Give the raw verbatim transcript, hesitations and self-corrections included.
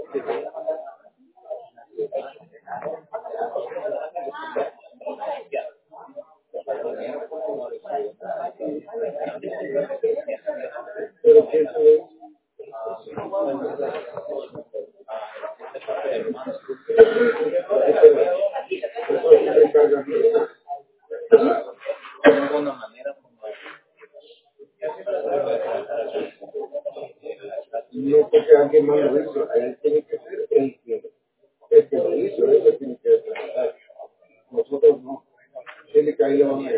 Pero que eso es, eso es recarga. No porque alguien más lo hizo, él tiene que ser el que, el que lo hizo, eso tiene que trabajar. Nosotros no. Tiene que ir a